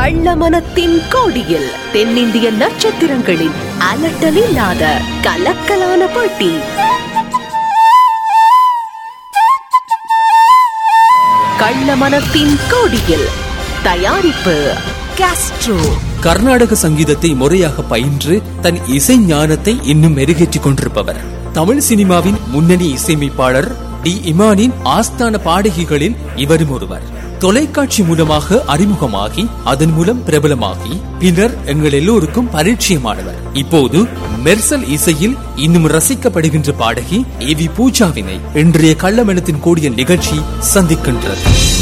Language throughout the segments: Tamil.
கள்ளமனத்தின் கோடியில் தென்னிந்திய நட்சத்திரங்களின் அலட்டலில்லாத கலக்கலான போட்டி. கள்ளமனத்தின் கோடியில் தயாரிப்பு காஸ்ட்ரோ. கர்நாடக சங்கீதத்தை முறையாக பயின்று தன் இசை ஞானத்தை இன்னும் மெருகேற்றிக் கொண்டிருப்பவர். தமிழ் சினிமாவின் முன்னணி இசையமைப்பாளர் டி இமானின் ஆஸ்தான பாடகிகளில் இவரும் ஒருவர். தொலைக்காட்சி மூலமாக அறிமுகமாகி அதன் மூலம் பிரபலமாகி பின்னர் எங்கள் எல்லோருக்கும் பரிச்சயமானவர். இப்போது மெர்சல் இசையில் இன்னும் ரசிக்கப்படுகின்ற பாடகி ஏவி பூஜாவினை இன்றைய கள்ளமனத்தின் கோடிய நிகழ்ச்சி சந்திக்கின்றது.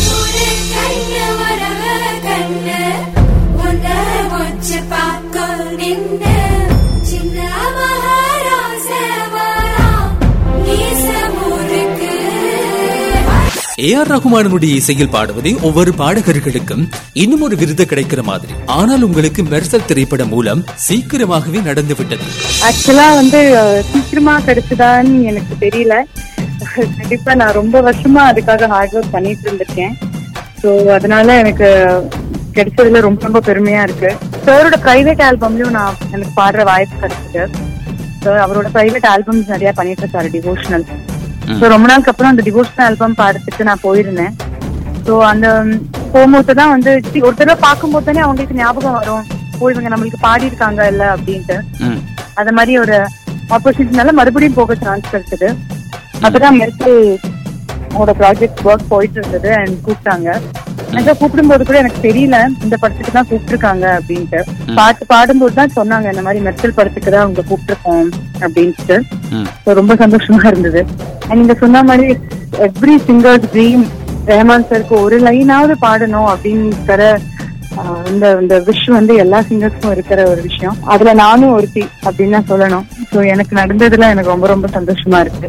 ஏஆர் ரகுமானுடைய இசையில் பாடுவதை ஒவ்வொரு பாடகர்களுக்கும் இன்னும் ஒரு விருது கிடைக்கிற மாதிரி. ஆனால் உங்களுக்கு மெர்சல் திரைப்படம் மூலம் சீக்கிரமாகவே நடந்து விட்டது. ஆக்சுவலா சீக்கிரமா கிடைச்சதான்னு எனக்கு தெரியல. கண்டிப்பா நான் ரொம்ப வருஷமா அதுக்காக ஹார்ட் ஒர்க் பண்ணிட்டு இருந்திருக்கேன். ஸோ அதனால எனக்கு கிடைச்சதுல ரொம்ப ரொம்ப பெருமையா இருக்கு. சாரோட பிரைவேட் ஆல்பம்லயும் எனக்கு பாடுற வாய்ப்பு கிடைச்சது. அவரோட பிரைவேட் ஆல்பம்ஸ் நிறைய பண்ணிட்டு இருக்காரு, டிவோஷனல். ரொம்ப நாளுக்கு அப்புறம் அந்த டிவோஷனல் ஆல்பம் பாடுறதுக்கு நான் போயிருந்தேன். ஸோ அந்த போகும்போதுதான் ஒரு தடவை பார்க்கும்போது தானே அவங்களுக்கு ஞாபகம் வரும், இவங்க நம்மளுக்கு பாடி இருக்காங்க இல்ல அப்படின்ட்டு. அந்த மாதிரி ஒரு ஆப்பர்ச்சுனிட்டினால மறுபடியும் போக சான்ஸ் கிடைச்சது. அப்பதான் மெர்சல் அவங்களோட ப்ராஜெக்ட் ஒர்க் போயிட்டு இருந்தது அண்ட் கூப்பிட்டாங்க. கூப்பிடும் போது கூட எனக்கு தெரியல இந்த படத்துக்கு தான் கூப்பிட்டுருக்காங்க அப்படின்ட்டு. பாட்டு பாடும்போது தான் சொன்னாங்க இந்த மாதிரி மெர்சல் படத்துக்கு தான் அவங்க கூப்பிட்டுருக்கோம் அப்படின்ட்டு. ரொம்ப சந்தோஷமா இருந்தது. நீங்க சொன்ன மாதிரி எவ்ரி சிங்கர்ஸ் ட்ரீம் ரஹ்மான் சாருக்கு ஒரு லைனாவது பாடணும் அப்படிங்கிற இந்த விஷ் எல்லா சிங்கர்ஸ்க்கும் இருக்கிற ஒரு விஷயம். அதுல நானும் ஒருத்தி அப்படின்னு தான் சொல்லணும். ஸோ எனக்கு நடந்ததுல எனக்கு ரொம்ப ரொம்ப சந்தோஷமா இருக்கு.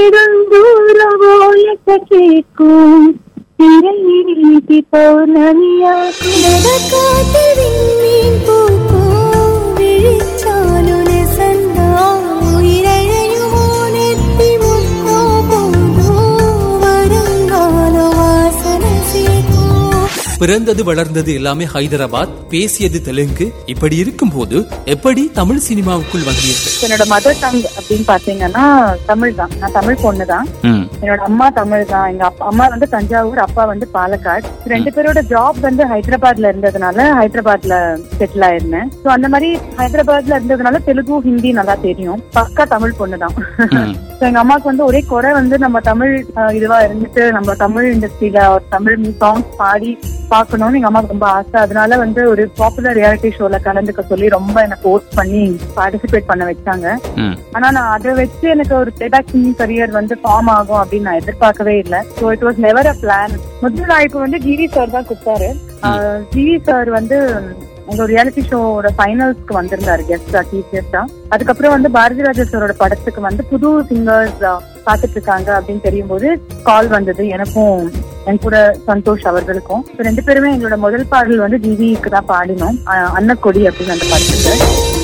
பிறந்தது வளர்ந்தது எல்லாமே ஹைதராபாத், பேசியது தெலுங்கு. இப்படி இருக்கும் போது எப்படி தமிழ் சினிமாவுக்குள் வந்தீர்கள்? என்னோட மதர் டங் அப்படின்னு பாத்தீங்கன்னா தமிழ் தான். நான் தமிழ் பொண்ணு தான். என்னோட அம்மா தமிழ் தான். எங்க அம்மா தஞ்சாவூர், அப்பா பாலக்காடு. ரெண்டு பேரோட ஜாப் ஹைதராபாத்ல இருந்ததுனால ஹைதராபாத்ல செட்டில் ஆயிருந்தேன். ஸோ அந்த மாதிரி ஹைதராபாத்ல இருந்ததுனால தெலுங்கு, ஹிந்தி நல்லா தெரியும். பக்கா தமிழ் பொண்ணு தான். எங்க அம்மாவுக்கு ஒரே குறை நம்ம தமிழ் இதுவா இருந்துட்டு நம்ம தமிழ் இண்டஸ்ட்ரியில தமிழ் சாங்ஸ் பாடி பாக்கணும்னு எங்க அம்மாவுக்கு ரொம்ப ஆசை. அதனால ஒரு பாப்புலர் ரியாலிட்டி ஷோல கலந்துக்க சொல்லி ரொம்ப எனக்கு ஃபோர்ஸ் பண்ணி பார்ட்டிசிபேட் பண்ண வச்சாங்க. ஆனா நான் அதை வச்சு எனக்கு ஒரு பிளேபேக் சிங்கிங் கரியர் ஃபார்ம் ஆகும் அப்படின்னு நான் எதிர்பார்க்கவே இல்லை. So it was never a plan. முதல் வாய்ப்பு ஜிவி சார் தான் கொடுத்தாரு. ஜிவி சார் உங்க ரியாலிட்டி ஷோட ஃபைனல்ஸ்க்கு வந்திருந்தாரு கெஸ்டா, டீச்சர்ஸா. அதுக்கப்புறம் பாரதி ராஜா சாரோட படத்துக்கு புது சிங்கர்ஸ் பாத்துட்டு இருக்காங்க அப்படின்னு தெரியும் போது கால் வந்தது எனக்கும் என் கூட சந்தோஷ் அவர்களுக்கும். ரெண்டு பேருமே எங்களோட முதல் பாடல் ஜிவிக்கு தான் பாடினோம், அன்னக்கொடி அப்படின்னு அந்த படத்துக்கு.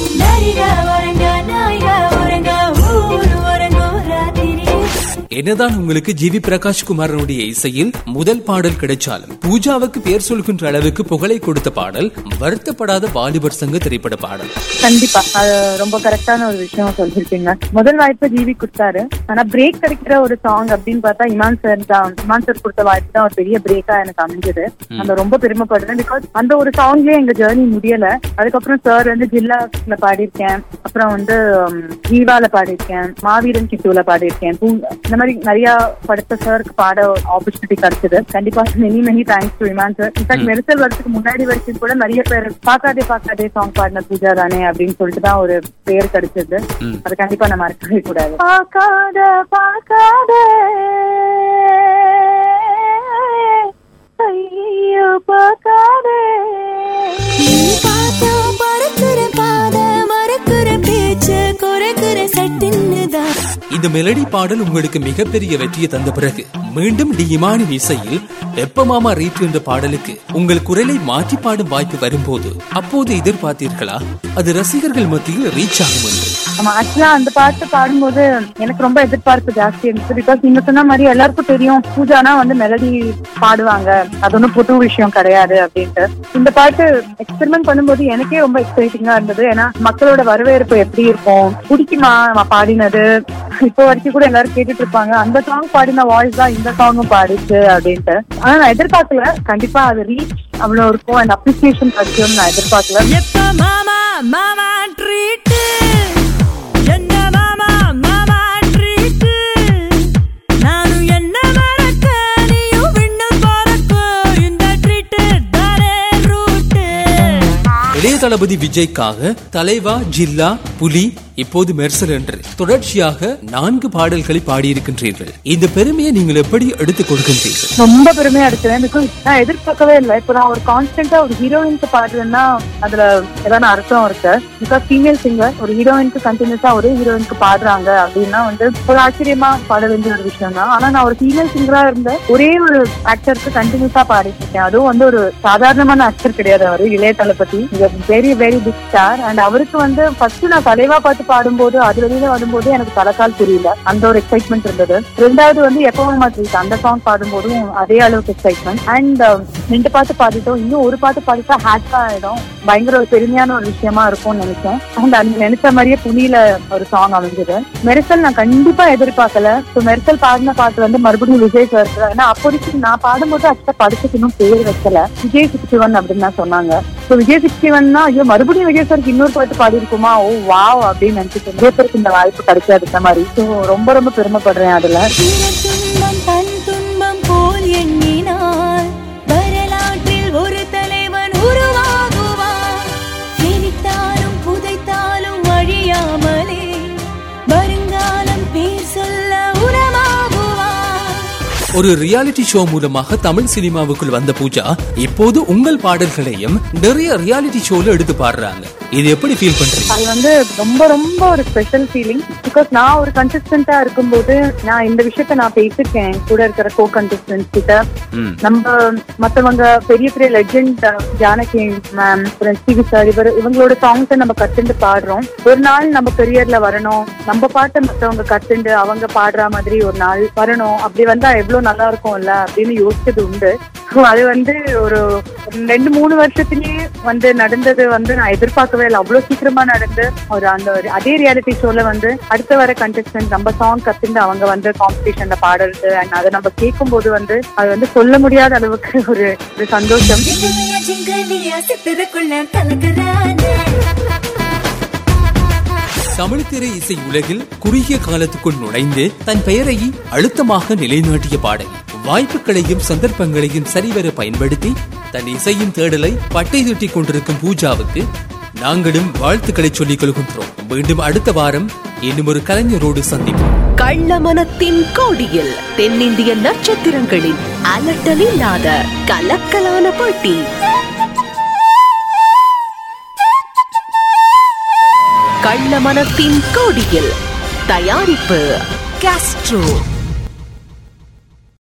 என்னதான் உங்களுக்கு ஜிவி பிரகாஷ் குமாரனுடைய இசையில் முதல் பாடல் கிடைச்சாலும் பூஜாவுக்கு பேர் சொல்கின்ற அளவுக்கு புகழை கொடுத்த பாடல் வருத்தப்படாத வாலிபர் சங்க திரைப்பட பாடல். கண்டிப்பா ரொம்ப கரெக்டான ஒரு விஷயம் சொல்லிருக்கீங்க. முதல் வாய்ப்பு ஜிவி கொடுத்தாரு. ஆனா பிரேக் கிடைக்கிற ஒரு சாங் அப்படின்னு பார்த்தா இமான் சார் தான். இமான் சார் கொடுத்த வாய்ப்பு தான் ஒரு பெரிய பிரேக்கா எனக்கு அமைஞ்சது. அந்த ரொம்ப பெருமைப்படுறேன். பிகாஸ் அந்த ஒரு சாங்லயே எங்க ஜேர்னி முடியல. அதுக்கப்புறம் சார் ஜில்லால பாடியிருக்கேன், அப்புறம் ஜீவால பாடியிருக்கேன், மாவீரன் கிட்டூல பாடியிருக்கேன். இந்த மாதிரி நிறைய படத்தை சாருக்கு பாட ஆப்பர்ச்சுனிட்டி கிடைச்சது. கண்டிப்பா many thanks to Imman sir. In fact Mersal வரதுக்கு முன்னாடி வரைக்கும் கூட நிறைய பேர் பாக்காதே சாங் பாடின பூஜா தானே அப்படின்னு சொல்லிட்டு தான் ஒரு பேர் கிடைச்சது. அது கண்டிப்பா நம்ம மறக்கவே கூடாது. பாக்காதே ஐயோ பாக்காதே இந்த மெலடி பாடல் உங்களுக்கு மிகப்பெரிய வெற்றியை தந்த பிறகு மீண்டும் டி இமானின் இசையில் எப்ப மாமா ரீட் என்ற பாடலுக்கு உங்கள் குரலை மாற்றி பாடும் வாய்ப்பு வரும்போது அப்போது எதிர்பார்த்தீர்களா அது ரசிகர்கள் மத்தியில் ரீச் ஆகும் என்று? ஆமா, ஆக்சுவலா அந்த பாட்டு பாடும்போது எனக்கு ரொம்ப எதிர்பார்ப்பு ஜாஸ்தி இருந்துச்சு. பிகாஸ் நீங்க சொன்ன மாதிரி எல்லாருக்கும் தெரியும் பூஜானா வந்து மெலடி பாடுவாங்க, அது ஒன்றும் புது விஷயம் கிடையாது அப்படின்ட்டு. இந்த பாட்டு எக்ஸ்பெரிமெண்ட் பண்ணும்போது எனக்கே ரொம்ப எக்ஸைட்டிங்கா இருந்தது. ஏன்னா மக்களோட வரவேற்பு எப்படி இருக்கும், பிடிக்குமா பாடினது, இப்போ வரைக்கும் கூட எல்லாரும் கேட்டுட்டு இருப்பாங்க அந்த சாங் பாடின வாய்ஸ் தான் இந்த சாங்கும் பாடிச்சு அப்படின்ட்டு. ஆனா நான் எதிர்பார்க்கல கண்டிப்பா அது ரீச் அவ்வளவு இருக்கும் அண்ட் அப்ரிசியேஷன் கிடைக்கும் நான் எதிர்பார்க்கல. இளைய தளபதி விஜய்க்காக தலைவா, ஜில்லா, புலி, இப்போது மெர்சல் என்று தொடர்ச்சியாக 4 பாடல்களை பாடியிருக்கின்றீர்கள். இந்த பெருமையை நீங்கள் எப்படி எடுத்துக் கொடுக்கின்றீர்கள்? ரொம்ப பெருமையா எடுக்கிறேன். நான் எதிர்பார்க்கவே இல்லை. இப்போ நான் ஒரு கான்ஸ்டன்டா ஒரு ஹீரோயினுக்கு பாடுறேன்னா அதுல ஏதாவது அர்த்தம் இருக்கு. பிகாஸ் ஃபீமேல் சிங்கர் ஒரு ஹீரோயினுக்கு கண்டினியூஸா ஒரே ஹீரோயினுக்கு பாடுறாங்க அப்படின்னா வந்து ஒரு ஆச்சரியமா பாட வேண்டிய ஒரு விஷயம் தான். ஆனா நான் ஒரு ஃபீமேல் சிங்கரா இருந்த ஒரே ஒரு ஆக்டருக்கு கண்டினியூஸா பாடிட்டு இருக்கேன். அதுவும் வந்து ஒரு சாதாரணமான ஆக்டர் கிடையாது. அவரு இளைய தளபதி, very very big star. And அவருக்கு வந்து ஃபர்ஸ்ட் நான் தலைவா பாட்டு பாடும்போது அது வெளியில வரும்போது எனக்கு தலைக்கால் புரியல, அந்த ஒரு எக்ஸைட்மெண்ட் இருந்தது. ரெண்டாவது வந்து எப்பவும் மாதிரி அந்த சாங் பாடும்போதும் அதே அளவுக்கு எக்ஸைட்மெண்ட். அண்ட் 2 பாட்டு பாடிட்டோம், இன்னும் ஒரு பாட்டு பாடிட்டா ஹேட்ஸா ஆயிடும். பயங்கர ஒரு பெருமையான ஒரு விஷயமா இருக்கும்னு நினைச்சேன். அண்ட் அது நினைச்ச மாதிரியே புனியில ஒரு சாங் அமைஞ்சது. மெர்சல் நான் கண்டிப்பா எதிர்பார்க்கல. ஸோ மெர்சல் பாடின பாட்டு வந்து மறுபடியும் விஜய் சார். ஏன்னா அப்போதைக்கு நான் பாடும்போது ஆக்சுவலா படத்துக்கு இன்னும் பேர் வைக்கல, விஜய் 61 அப்படின்னு தான் சொன்னாங்க. ஸோ விஜய் 61 ஐயோ மறுபடியும் விஜய் சாருக்கு இன்னொரு பாட்டு பாடி இருக்குமா, ஓ வாவ் அப்படின்னு நினைச்சிட்டு நிறைய பேருக்கு இந்த வாய்ப்பு கிடைக்காது இந்த மாதிரி. ஸோ ரொம்ப ரொம்ப பெருமைப்படுறேன் அதுல. ஒரு தலைவன் உருவாகுவான், ஜெனித்தாலும் புதைத்தாலும் அழியாமலே வருங்காலம் பேர் சொல்ல உரமாகுவான். ஒரு ரியாலிட்டி ஷோ மூலமாக தமிழ் சினிமாவுக்குள் வந்த பூஜா இப்போது உங்கள் பாடல்களையும் நிறைய ரியாலிட்டி ஷோல எடுத்து பாடுறாங்க. இது எப்படி ஃபீல் பண்றீங்க? அது வந்து ரொம்ப ரொம்ப ஒரு ஸ்பெஷல் ஃபீலிங். பிகாஸ் நான் ஒரு கண்டஸ்டன்டா இருக்கும்போது நான் இந்த விஷயத்த நான் பேசிருக்கேன் கூட இருக்கிற கோ கண்டஸ்டன்ஸ் கிட்ட. நம்ம மத்தவங்க பெரிய பெரிய legend Janaki ma'am, CV sir, இவங்களோட சாங்ஸை நம்ம கத்துண்டு பாடுறோம். ஒரு நாள் நம்ம கரியர்ல வரணும், நம்ம பாட்டை மத்தவங்க கத்துண்டு அவங்க பாடுற மாதிரி ஒரு நாள் வரணும். அப்படி வந்தா எவ்வளவு நல்லா இருக்கும்ல அப்படின்னு யோசிச்சது உண்டு. அது வந்து ஒரு 2-3 வருஷத்துலயே வந்து நடந்தது வந்து நான் எதிர்பார்க்கவே இல்லை. அவ்வளவு சீக்கிரமா நடந்து ஒரு அந்த ஒரு அதே ரியாலிட்டி ஷோல வந்து அடுத்த வர கண்டஸ்டன்ட் நம்ம சாங் கத்துண்டு அவங்க வந்து காம்படிஷன்ல பாடுறது அண்ட் அதை நம்ம கேட்கும் போது வந்து அது வந்து சொல்ல முடியாத அளவுக்கு ஒரு சந்தோஷம். தமிழ் திரை இசை உலகில் குறுகிய காலத்துக்குள் நுழைந்து தன் பெயரை அழுத்தமாக நிலைநாட்டிய பாடகி, வாய்ப்புகளையும் சந்தர்ப்பங்களையும் சரிவர பயன்படுத்தி தன் இசையின் தேடலை பட்டை தூட்டிக் கொண்டிருக்கும் பூஜாவுக்கு நாங்களும் வாழ்த்துக்களை சொல்லிக் கொள்கின்றோம். மீண்டும் அடுத்த வாரம் இன்னும் ஒரு கலைஞரோடு சந்திப்போம். கள்ளமனத்தின் கோடியில் தென்னிந்திய நட்சத்திரங்களின் அலட்டலில்லாத கலக்கலான போட்டி. கள்ளமனத்தின் கோடியில் தயாரிப்பு காஸ்ட்ரோ.